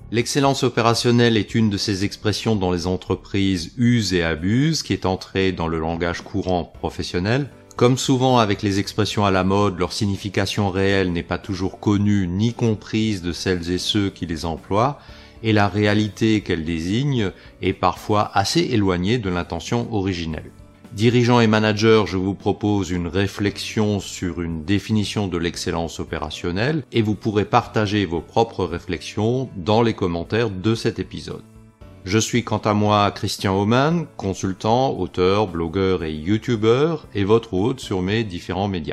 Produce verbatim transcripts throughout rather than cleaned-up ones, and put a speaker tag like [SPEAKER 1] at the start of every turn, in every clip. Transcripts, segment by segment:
[SPEAKER 1] L'excellence opérationnelle est une de ces expressions dont les entreprises usent et abusent, qui est entrée dans le langage courant professionnel. Comme souvent avec les expressions à la mode, leur signification réelle n'est pas toujours connue ni comprise de celles et ceux qui les emploient, et la réalité qu'elles désignent est parfois assez éloignée de l'intention originelle. Dirigeants et managers, je vous propose une réflexion sur une définition de l'excellence opérationnelle et vous pourrez partager vos propres réflexions dans les commentaires de cet épisode. Je suis quant à moi Christian Aumann, consultant, auteur, blogueur et youtubeur et votre hôte sur mes différents médias.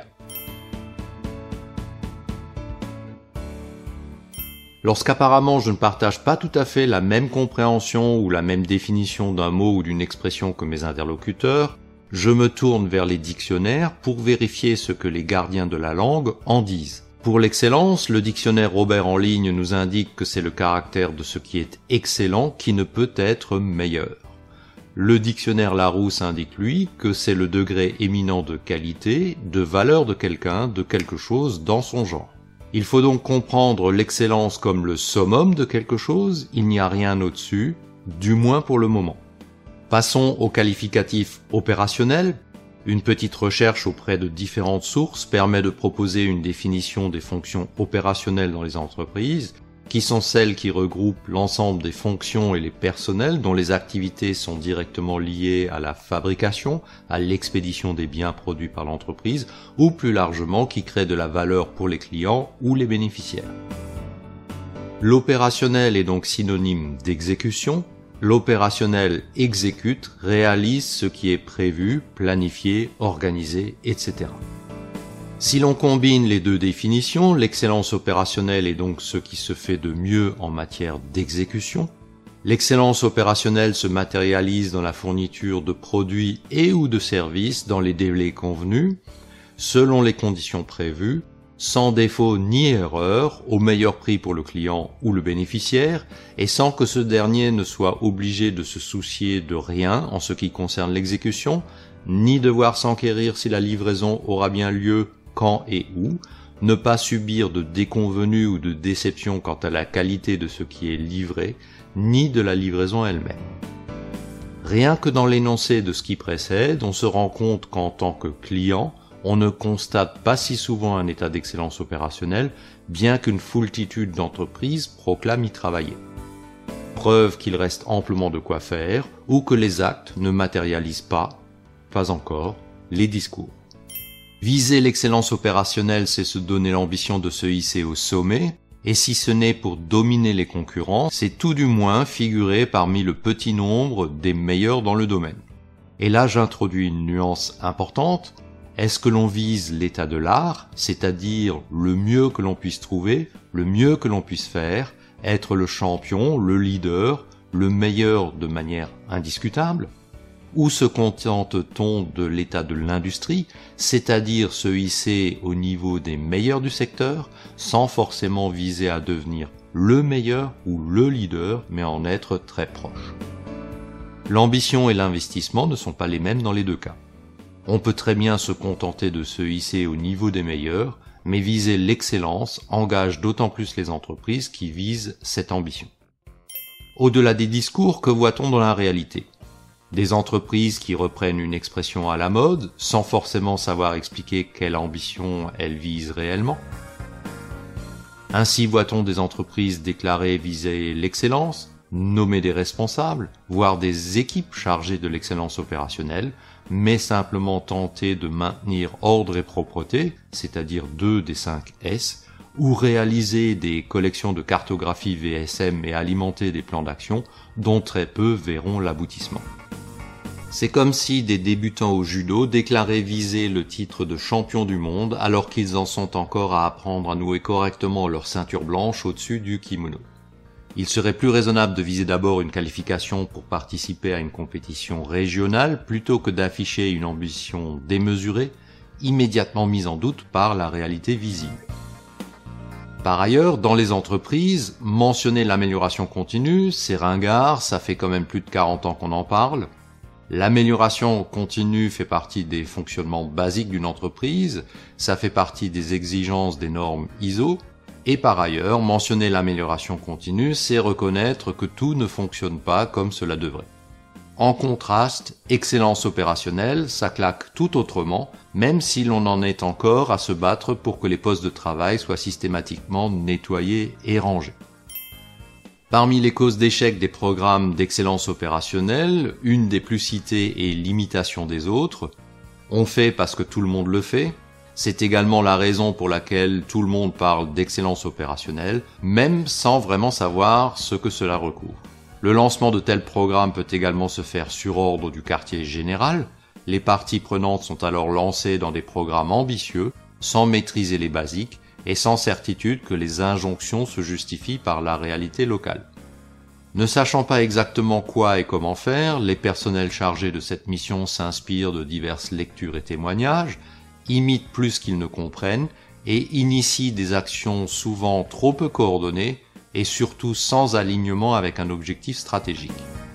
[SPEAKER 1] Lorsqu'apparemment je ne partage pas tout à fait la même compréhension ou la même définition d'un mot ou d'une expression que mes interlocuteurs, je me tourne vers les dictionnaires pour vérifier ce que les gardiens de la langue en disent. Pour l'excellence, le dictionnaire Robert en ligne nous indique que c'est le caractère de ce qui est excellent qui ne peut être meilleur. Le dictionnaire Larousse indique lui que c'est le degré éminent de qualité, de valeur de quelqu'un, de quelque chose dans son genre. Il faut donc comprendre l'excellence comme le summum de quelque chose, il n'y a rien au-dessus, du moins pour le moment. Passons au qualificatif opérationnel. Une petite recherche auprès de différentes sources permet de proposer une définition des fonctions opérationnelles dans les entreprises, qui sont celles qui regroupent l'ensemble des fonctions et les personnels dont les activités sont directement liées à la fabrication, à l'expédition des biens produits par l'entreprise, ou plus largement qui créent de la valeur pour les clients ou les bénéficiaires. L'opérationnel est donc synonyme d'exécution. L'opérationnel exécute, réalise ce qui est prévu, planifié, organisé, et cetera. Si l'on combine les deux définitions, l'excellence opérationnelle est donc ce qui se fait de mieux en matière d'exécution. L'excellence opérationnelle se matérialise dans la fourniture de produits et ou de services dans les délais convenus, selon les conditions prévues, sans défaut ni erreur, au meilleur prix pour le client ou le bénéficiaire, et sans que ce dernier ne soit obligé de se soucier de rien en ce qui concerne l'exécution, ni devoir s'enquérir si la livraison aura bien lieu, quand et où, ne pas subir de déconvenues ou de déceptions quant à la qualité de ce qui est livré, ni de la livraison elle-même. Rien que dans l'énoncé de ce qui précède, on se rend compte qu'en tant que client, on ne constate pas si souvent un état d'excellence opérationnelle, bien qu'une foultitude d'entreprises proclament y travailler. Preuve qu'il reste amplement de quoi faire, ou que les actes ne matérialisent pas, pas encore, les discours. Viser l'excellence opérationnelle, c'est se donner l'ambition de se hisser au sommet, et si ce n'est pour dominer les concurrents, c'est tout du moins figurer parmi le petit nombre des meilleurs dans le domaine. Et là, j'introduis une nuance importante. Est-ce que l'on vise l'état de l'art, c'est-à-dire le mieux que l'on puisse trouver, le mieux que l'on puisse faire, être le champion, le leader, le meilleur de manière indiscutable? Ou se contente-t-on de l'état de l'industrie, c'est-à-dire se hisser au niveau des meilleurs du secteur, sans forcément viser à devenir le meilleur ou le leader, mais en être très proche? L'ambition et l'investissement ne sont pas les mêmes dans les deux cas. On peut très bien se contenter de se hisser au niveau des meilleurs, mais viser l'excellence engage d'autant plus les entreprises qui visent cette ambition. Au-delà des discours, que voit-on dans la réalité? Des entreprises qui reprennent une expression à la mode, sans forcément savoir expliquer quelle ambition elles visent réellement. Ainsi voit-on des entreprises déclarer viser l'excellence, nommer des responsables, voire des équipes chargées de l'excellence opérationnelle, mais simplement tenter de maintenir ordre et propreté, c'est-à-dire deux des cinq S, ou réaliser des collections de cartographie V S M et alimenter des plans d'action dont très peu verront l'aboutissement. C'est comme si des débutants au judo déclaraient viser le titre de champion du monde alors qu'ils en sont encore à apprendre à nouer correctement leur ceinture blanche au-dessus du kimono. Il serait plus raisonnable de viser d'abord une qualification pour participer à une compétition régionale plutôt que d'afficher une ambition démesurée, immédiatement mise en doute par la réalité visible. Par ailleurs, dans les entreprises, mentionner l'amélioration continue, c'est ringard, ça fait quand même plus de quarante ans qu'on en parle. L'amélioration continue fait partie des fonctionnements basiques d'une entreprise, ça fait partie des exigences des normes I S O. Et par ailleurs, mentionner l'amélioration continue, c'est reconnaître que tout ne fonctionne pas comme cela devrait. En contraste, excellence opérationnelle, ça claque tout autrement, même si l'on en est encore à se battre pour que les postes de travail soient systématiquement nettoyés et rangés. Parmi les causes d'échec des programmes d'excellence opérationnelle, une des plus citées est l'imitation des autres. On fait parce que tout le monde le fait. C'est également la raison pour laquelle tout le monde parle d'excellence opérationnelle, même sans vraiment savoir ce que cela recouvre. Le lancement de tels programmes peut également se faire sur ordre du quartier général. Les parties prenantes sont alors lancées dans des programmes ambitieux, sans maîtriser les basiques et sans certitude que les injonctions se justifient par la réalité locale. Ne sachant pas exactement quoi et comment faire, les personnels chargés de cette mission s'inspirent de diverses lectures et témoignages, imitent plus qu'ils ne comprennent et initient des actions souvent trop peu coordonnées et surtout sans alignement avec un objectif stratégique.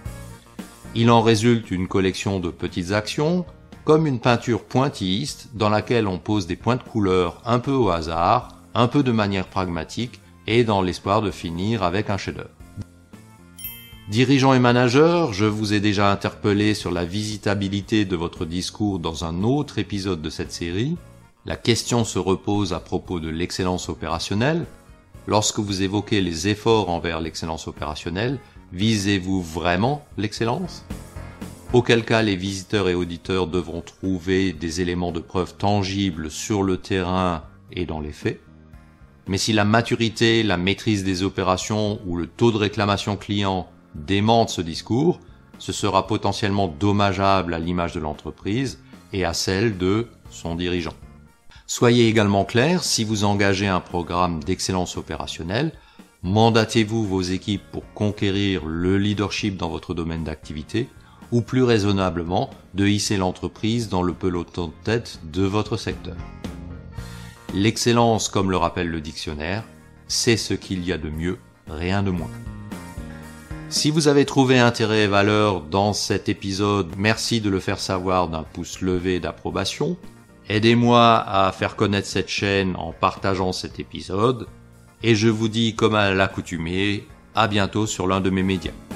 [SPEAKER 1] Il en résulte une collection de petites actions, comme une peinture pointilliste dans laquelle on pose des points de couleur un peu au hasard, un peu de manière pragmatique et dans l'espoir de finir avec un chef-d'œuvre. Dirigeants et managers, je vous ai déjà interpellé sur la visitabilité de votre discours dans un autre épisode de cette série. La question se repose à propos de l'excellence opérationnelle. Lorsque vous évoquez les efforts envers l'excellence opérationnelle, visez-vous vraiment l'excellence ? Auquel cas les visiteurs et auditeurs devront trouver des éléments de preuve tangibles sur le terrain et dans les faits. Mais si la maturité, la maîtrise des opérations ou le taux de réclamation client démentent ce discours, ce sera potentiellement dommageable à l'image de l'entreprise et à celle de son dirigeant. Soyez également clair, si vous engagez un programme d'excellence opérationnelle, mandatez-vous vos équipes pour conquérir le leadership dans votre domaine d'activité ou plus raisonnablement de hisser l'entreprise dans le peloton de tête de votre secteur. L'excellence, comme le rappelle le dictionnaire, c'est ce qu'il y a de mieux, rien de moins. Si vous avez trouvé intérêt et valeur dans cet épisode, merci de le faire savoir d'un pouce levé d'approbation. Aidez-moi à faire connaître cette chaîne en partageant cet épisode. Et je vous dis comme à l'accoutumée, à bientôt sur l'un de mes médias.